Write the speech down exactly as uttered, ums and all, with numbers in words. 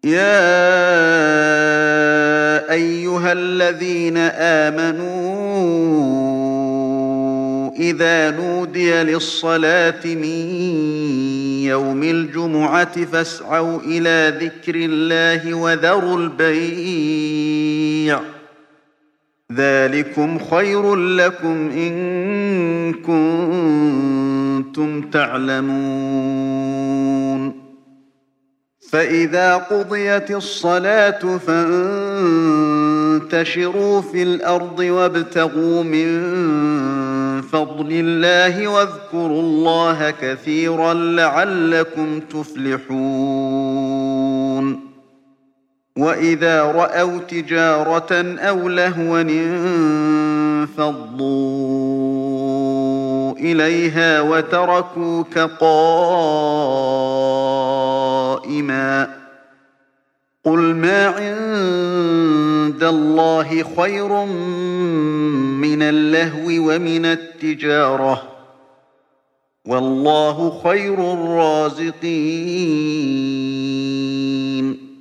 يا أيها الذين آمنوا إذا نودي للصلاة من يوم الجمعة فاسعوا إلى ذكر الله وذروا البيع ذلكم خير لكم إن كنتم تعلمون فإذا قضيت الصلاة فانتشروا في الأرض وابتغوا من فضل الله واذكروا الله كثيرا لعلكم تفلحون وإذا رأوا تجارة أو لهوا انفضوا إليها وتركوك قائما قل ما عند الله خير من اللهو ومن التجارة والله خير الرازقين